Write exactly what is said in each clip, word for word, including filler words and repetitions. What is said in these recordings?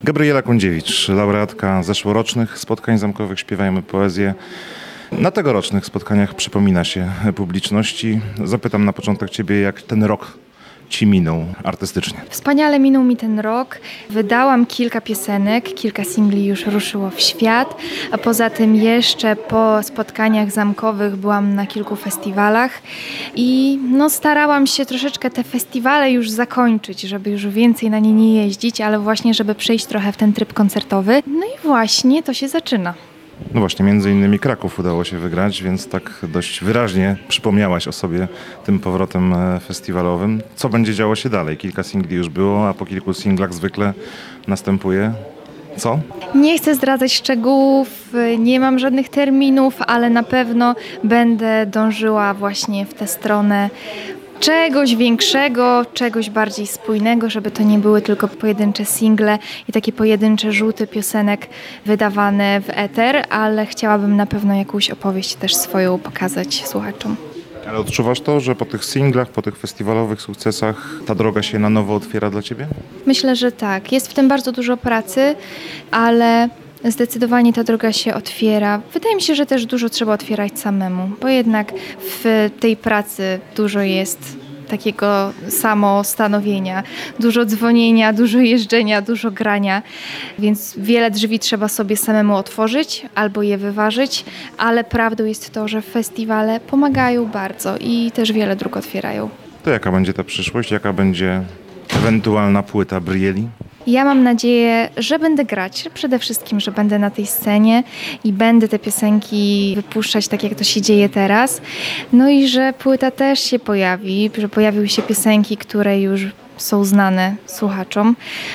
Gabriela Kundziewicz, laureatka zeszłorocznych spotkań zamkowych Śpiewajmy Poezję. Na tegorocznych spotkaniach przypomina się publiczności. Zapytam na początek Ciebie, jak ten rok Ci minął artystycznie. Wspaniale minął mi ten rok. Wydałam kilka piosenek, kilka singli już ruszyło w świat, a poza tym jeszcze po spotkaniach zamkowych byłam na kilku festiwalach i no starałam się troszeczkę te festiwale już zakończyć, żeby już więcej na nie nie jeździć, ale właśnie żeby przejść trochę w ten tryb koncertowy. No i właśnie to się zaczyna. No właśnie, między innymi Kraków udało się wygrać, więc tak dość wyraźnie przypomniałaś o sobie tym powrotem festiwalowym. Co będzie działo się dalej? Kilka singli już było, a po kilku singlach zwykle następuje co? Nie chcę zdradzać szczegółów, nie mam żadnych terminów, ale na pewno będę dążyła właśnie w tę stronę czegoś większego, czegoś bardziej spójnego, żeby to nie były tylko pojedyncze single i takie pojedyncze rzuty piosenek wydawane w eter, ale chciałabym na pewno jakąś opowieść też swoją pokazać słuchaczom. Ale odczuwasz to, że po tych singlach, po tych festiwalowych sukcesach ta droga się na nowo otwiera dla Ciebie? Myślę, że tak. Jest w tym bardzo dużo pracy, ale zdecydowanie ta droga się otwiera. Wydaje mi się, że też dużo trzeba otwierać samemu, bo jednak w tej pracy dużo jest takiego samostanowienia, dużo dzwonienia, dużo jeżdżenia, dużo grania, więc wiele drzwi trzeba sobie samemu otworzyć albo je wyważyć, ale prawdą jest to, że festiwale pomagają bardzo i też wiele dróg otwierają. To jaka będzie ta przyszłość? Jaka będzie ewentualna płyta Brieli? Ja mam nadzieję, że będę grać, przede wszystkim, że będę na tej scenie i będę te piosenki wypuszczać tak, jak to się dzieje teraz. No i że płyta też się pojawi, że pojawiły się piosenki, które już są znane słuchaczom,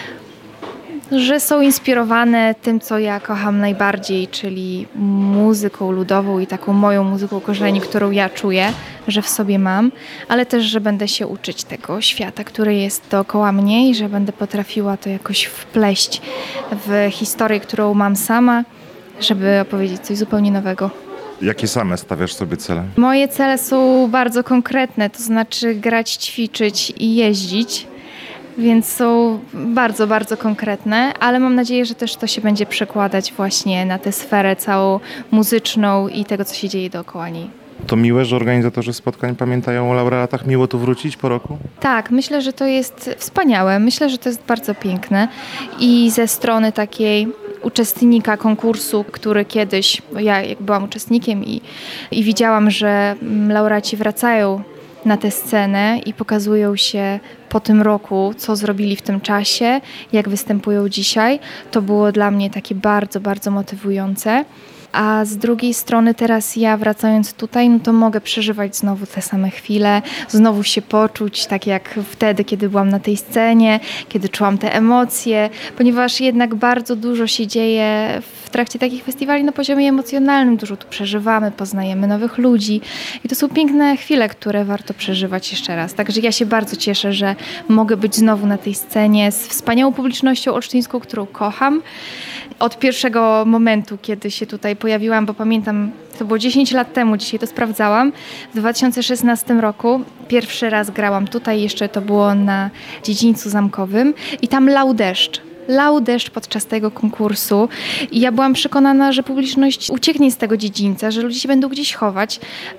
że są inspirowane tym, co ja kocham najbardziej, czyli muzyką ludową i taką moją muzyką korzeni, którą ja czuję, że w sobie mam, ale też, że będę się uczyć tego świata, który jest dookoła mnie i że będę potrafiła to jakoś wpleść w historię, którą mam sama, żeby opowiedzieć coś zupełnie nowego. Jakie same stawiasz sobie cele? Moje cele są bardzo konkretne, to znaczy grać, ćwiczyć i jeździć. Więc są bardzo, bardzo konkretne, ale mam nadzieję, że też to się będzie przekładać właśnie na tę sferę całą muzyczną i tego, co się dzieje dookoła niej. To miłe, że organizatorzy spotkań pamiętają o laureatach. Miło tu wrócić po roku? Tak, myślę, że to jest wspaniałe. Myślę, że to jest bardzo piękne i ze strony takiej uczestnika konkursu, który kiedyś, ja jak byłam uczestnikiem i, i widziałam, że laureaci wracają na tę scenę i pokazują się po tym roku, co zrobili w tym czasie, jak występują dzisiaj. To było dla mnie takie bardzo, bardzo motywujące. A z drugiej strony teraz ja wracając tutaj, no to mogę przeżywać znowu te same chwile, znowu się poczuć tak jak wtedy, kiedy byłam na tej scenie, kiedy czułam te emocje, ponieważ jednak bardzo dużo się dzieje w trakcie takich festiwali na poziomie emocjonalnym, dużo tu przeżywamy, poznajemy nowych ludzi i to są piękne chwile, które warto przeżywać jeszcze raz. Także ja się bardzo cieszę, że mogę być znowu na tej scenie z wspaniałą publicznością olsztyńską, którą kocham. Od pierwszego momentu, kiedy się tutaj pojawiłam, bo pamiętam, to było dziesięć lat temu, dzisiaj to sprawdzałam, w dwa tysiące szesnastym roku pierwszy raz grałam tutaj, jeszcze to było na dziedzińcu zamkowym i tam lał deszcz. Lał deszcz podczas tego konkursu i ja byłam przekonana, że publiczność ucieknie z tego dziedzińca, że ludzie się będą gdzieś chować,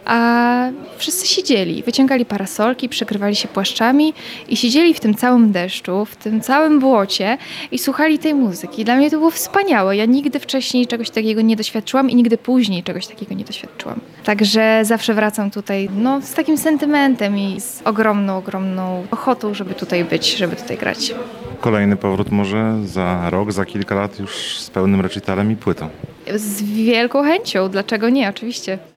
a wszyscy siedzieli, wyciągali parasolki, przykrywali się płaszczami i siedzieli w tym całym deszczu, w tym całym błocie i słuchali tej muzyki. Dla mnie to było wspaniałe. Ja nigdy wcześniej czegoś takiego nie doświadczyłam i nigdy później czegoś takiego nie doświadczyłam. Także zawsze wracam tutaj no, z takim sentymentem i z ogromną, ogromną ochotą, żeby tutaj być, żeby tutaj grać. Kolejny powrót może za rok, za kilka lat już z pełnym recitalem i płytą. Z wielką chęcią, dlaczego nie, oczywiście.